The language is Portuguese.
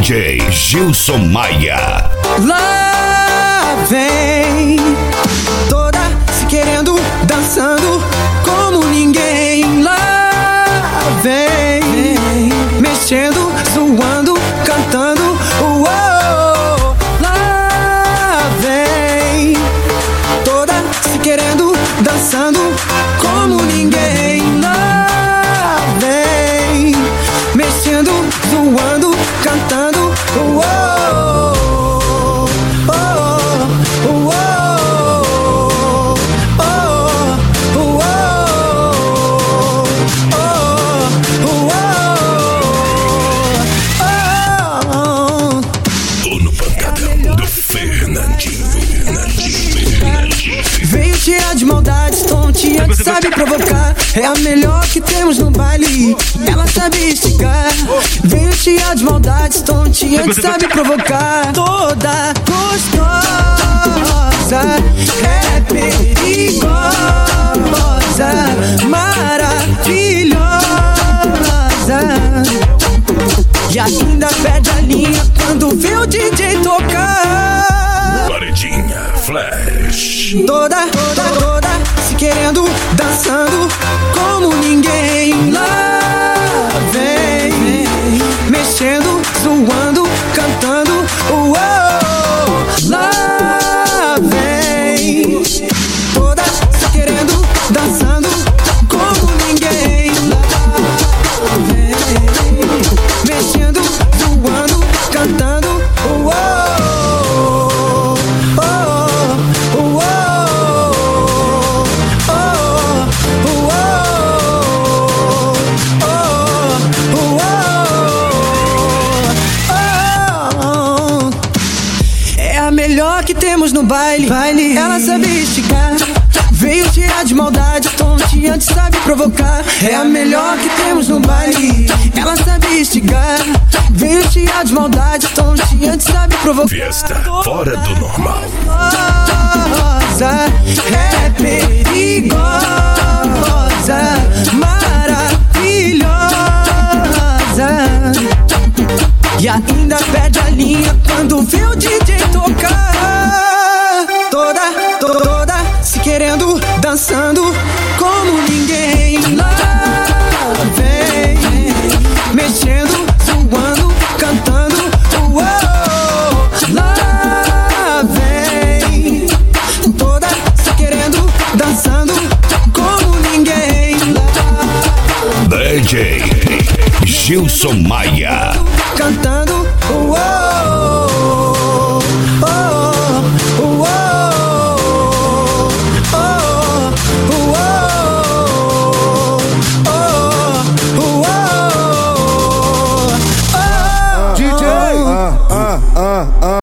DJ Gilson Maia. Lá vem, toda se querendo, dançando como ninguém. Lá vem, mexendo, zoando, cantando. Uou. Lá vem, toda se querendo, dançando como ninguém. Lá vem, mexendo, zoando, cantando. Uou. Veio tirar de maldade, tonteante, sabe provocar. É a melhor que temos no baile, ela sabe esticar. Veio tirar de maldade, tonteante, sabe provocar. Toda gostosa, é perigosa, maravilhosa. E ainda perde a linha quando vê o DJ tocar. Paredinha Flash. Toda se querendo, dançando como ninguém. Lá vem, mexendo, zoando, cantando. Uou. Lá vem, toda se querendo, dançando como ninguém. Lá vem, mexendo, zoando, cantando. Uou. Melhor que temos no baile, ela sabe esticar. Veio tirar de maldade, tonteante, sabe provocar. É a melhor que temos no baile, ela sabe esticar. Veio tirar de maldade, tonteante, sabe provocar. Fiesta fora do normal. É perigosa, maravilhosa. E ainda perde a linha quando vê o DJ tocar. Toda se querendo, dançando como ninguém. Lá vem, mexendo, zoando, cantando. Uou. Lá vem, toda se querendo, dançando como ninguém. Lá DJ Gilson Maia. cantando. Uou.